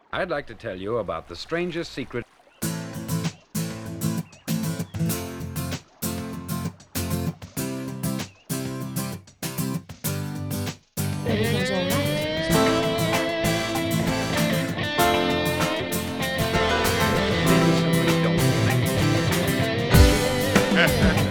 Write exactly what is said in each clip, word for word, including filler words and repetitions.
I'd like to tell you about the strangest secret. Everything's all right. Simply don't think.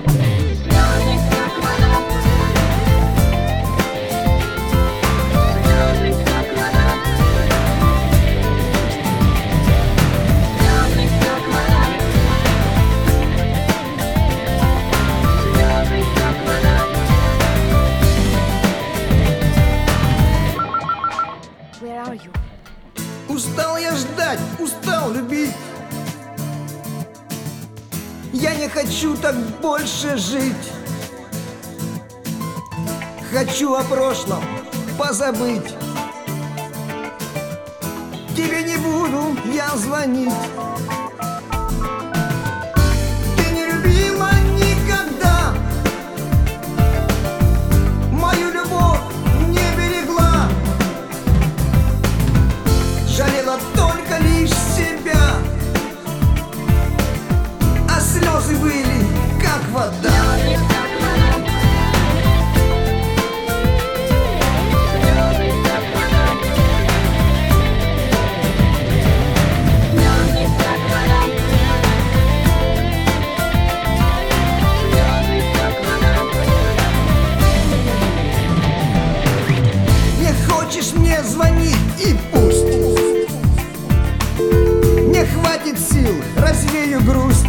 Where are you? Устал я ждать, устал любить. Я не хочу так больше жить. Хочу о прошлом позабыть. Тебе не буду я звонить. Ты не любила никогда. Мою любовь не берегла. Жалела только лишь себя. А слезы были как вода. Не хочешь мне звонить и пусть. Не хватит сил, развею грусть.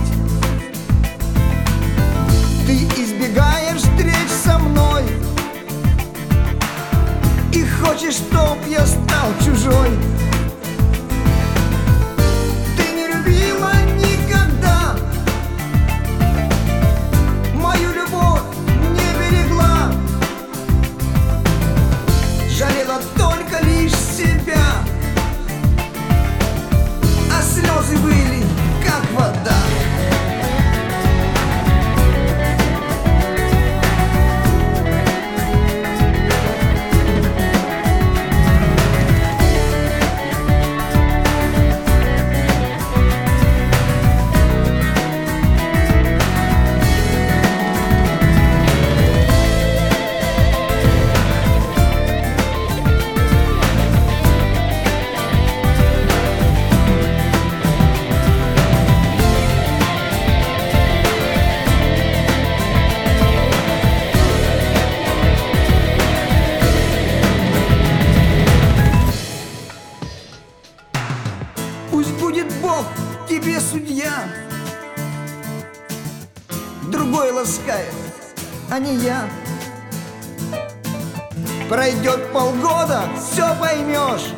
Ты избегаешь встреч со мной и хочешь, чтоб я стал чужой. Ты не любила никогда. Мою любовь не берегла. Жалела только лишь себя. А слезы были как вода. Пусть будет Бог тебе судья. Другой ласкает, а не я. Пройдет полгода, все поймешь.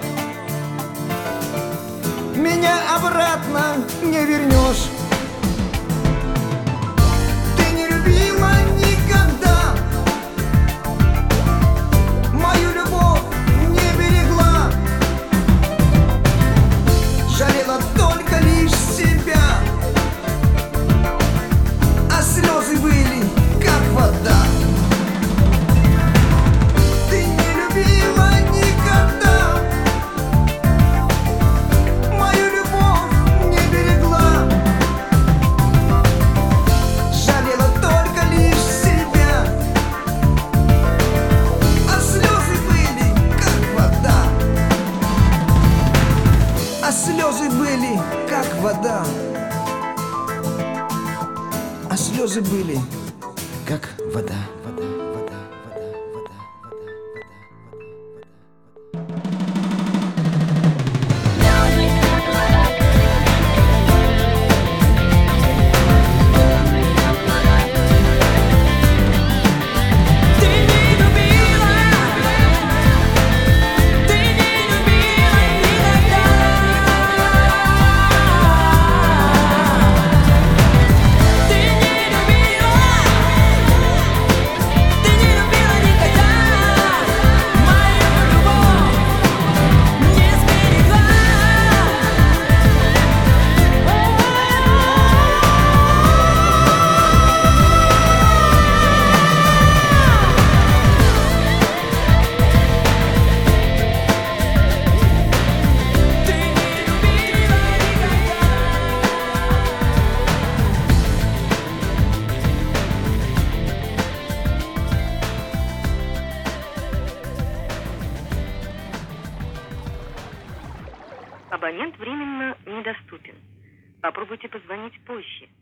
Меня обратно не вернешь. Ты не любила никогда. Мою любовь не берегла. Жалела только лишь себя. А слезы были как вода. Ты не любила никогда. Мою любовь не берегла. Жалела только лишь себя. А слезы были как вода. А слезы были как вода. А слезы были как вода. Вода, вода, вода, вода, вода, вода, вода. Ты не любила, ты не любила никогда. Ты не любила, Абонент временно недоступен. Попробуйте позвонить позже.